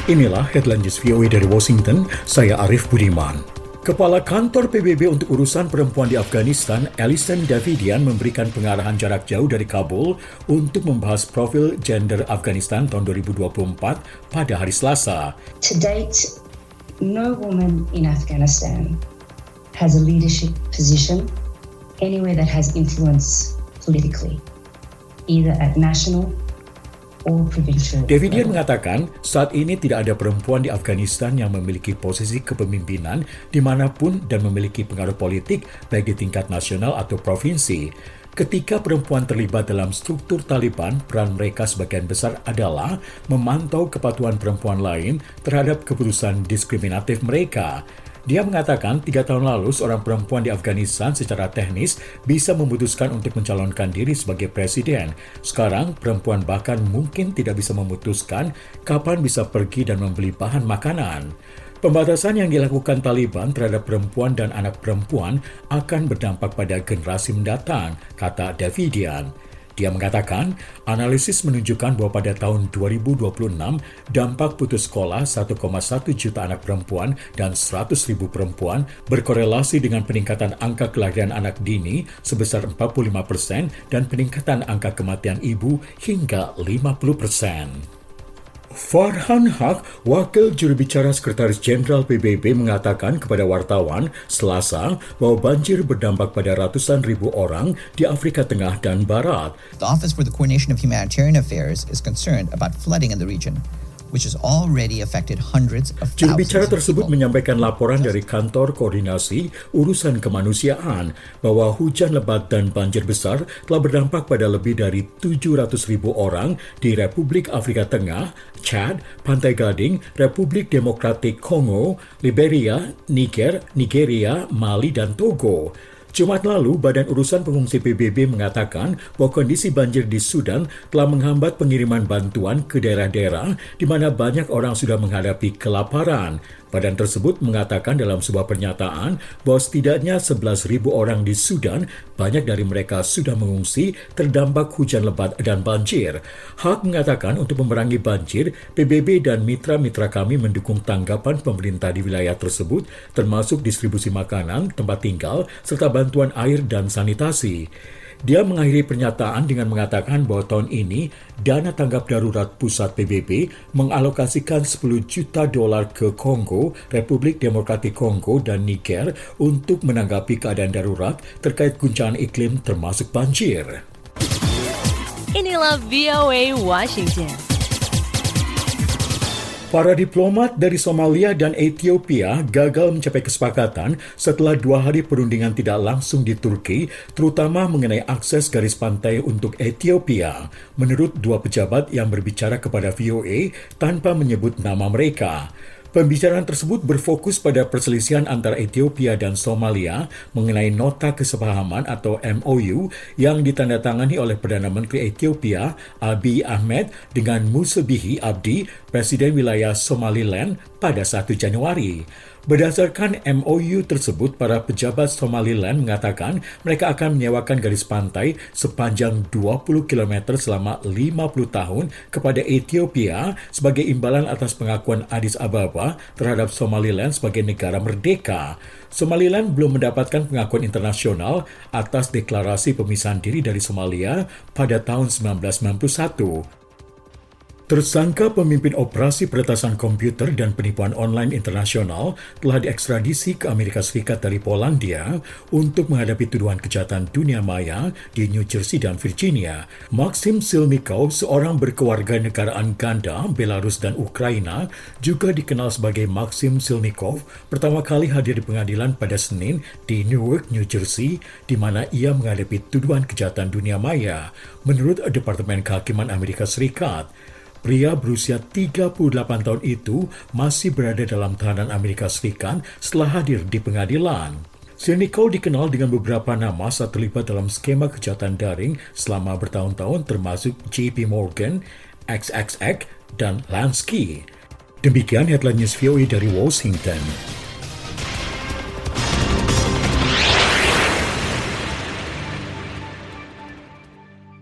Inilah headline news VOA dari Washington, saya Arif Budiman. Kepala Kantor PBB untuk Urusan Perempuan di Afghanistan, Alison Davidian, memberikan pengarahan jarak jauh dari Kabul untuk membahas profil gender Afghanistan tahun 2024 pada hari Selasa. To date, no woman in Afghanistan has a leadership position anywhere that has influence politically, either at national Davidian mengatakan saat ini tidak ada perempuan di Afghanistan yang memiliki posisi kepemimpinan dimanapun dan memiliki pengaruh politik baik di tingkat nasional atau provinsi. Ketika perempuan terlibat dalam struktur Taliban, peran mereka sebagian besar adalah memantau kepatuhan perempuan lain terhadap keputusan diskriminatif mereka. Dia mengatakan 3 tahun lalu seorang perempuan di Afghanistan secara teknis bisa memutuskan untuk mencalonkan diri sebagai presiden. Sekarang, perempuan bahkan mungkin tidak bisa memutuskan kapan bisa pergi dan membeli bahan makanan. Pembatasan yang dilakukan Taliban terhadap perempuan dan anak perempuan akan berdampak pada generasi mendatang, kata Davidian. Dia mengatakan, analisis menunjukkan bahwa pada tahun 2026, dampak putus sekolah 1,1 juta anak perempuan dan 100.000 perempuan berkorelasi dengan peningkatan angka kelahiran anak dini sebesar 45% dan peningkatan angka kematian ibu hingga 50%. Farhan Haq, wakil juru bicara Sekretaris Jenderal PBB, mengatakan kepada wartawan Selasa bahwa banjir berdampak pada ratusan ribu orang di Afrika Tengah dan Barat. The Office for the Coordination of Humanitarian Affairs is concerned about flooding in the region, which has already affected hundreds of thousands. Juru bicara tersebut menyampaikan laporan dari Kantor Koordinasi Urusan Kemanusiaan bahwa hujan lebat dan banjir besar telah berdampak pada lebih dari 700.000 orang di Republik Afrika Tengah, Chad, Pantai Gading, Republik Demokratik Kongo, Liberia, Nigeria, Mali, dan Togo. Jumat lalu, Badan Urusan Pengungsi PBB mengatakan bahwa kondisi banjir di Sudan telah menghambat pengiriman bantuan ke daerah-daerah di mana banyak orang sudah menghadapi kelaparan. Badan tersebut mengatakan dalam sebuah pernyataan bahwa setidaknya 11.000 orang di Sudan, banyak dari mereka sudah mengungsi terdampak hujan lebat dan banjir. Haq mengatakan untuk memerangi banjir, PBB dan mitra-mitra kami mendukung tanggapan pemerintah di wilayah tersebut, termasuk distribusi makanan, tempat tinggal, serta bantuan air dan sanitasi. Dia mengakhiri pernyataan dengan mengatakan bahwa tahun ini dana tanggap darurat pusat PBB mengalokasikan $10 juta ke Kongo, Republik Demokratik Kongo, dan Niger untuk menanggapi keadaan darurat terkait guncangan iklim termasuk banjir. Inilah VOA Washington. Para diplomat dari Somalia dan Ethiopia gagal mencapai kesepakatan setelah 2 hari perundingan tidak langsung di Turki, terutama mengenai akses garis pantai untuk Ethiopia, menurut 2 pejabat yang berbicara kepada VOA tanpa menyebut nama mereka. Pembicaraan tersebut berfokus pada perselisihan antara Ethiopia dan Somalia mengenai nota kesepahaman atau MOU yang ditandatangani oleh Perdana Menteri Ethiopia Abiy Ahmed dengan Musa Bihi Abdi, Presiden Wilayah Somaliland pada 1 Januari. Berdasarkan MOU tersebut, para pejabat Somaliland mengatakan mereka akan menyewakan garis pantai sepanjang 20 km selama 50 tahun kepada Ethiopia sebagai imbalan atas pengakuan Addis Ababa terhadap Somaliland sebagai negara merdeka. Somaliland belum mendapatkan pengakuan internasional atas deklarasi pemisahan diri dari Somalia pada tahun 1991. Tersangka pemimpin operasi peretasan komputer dan penipuan online internasional telah diekstradisi ke Amerika Serikat dari Polandia untuk menghadapi tuduhan kejahatan dunia maya di New Jersey dan Virginia. Maxim Silnikov, seorang berkewarganegaraan ganda Belarus dan Ukraina, juga dikenal sebagai Maxim Silnikov, pertama kali hadir di pengadilan pada Senin di Newark, New Jersey, di mana ia menghadapi tuduhan kejahatan dunia maya, menurut Departemen Kehakiman Amerika Serikat. Pria berusia 38 tahun itu masih berada dalam tahanan Amerika Serikat setelah hadir di pengadilan. Silnikov dikenal dengan beberapa nama saat terlibat dalam skema kejahatan daring selama bertahun-tahun termasuk JP Morgan, XXX, dan Lansky. Demikian headline news VOA dari Washington.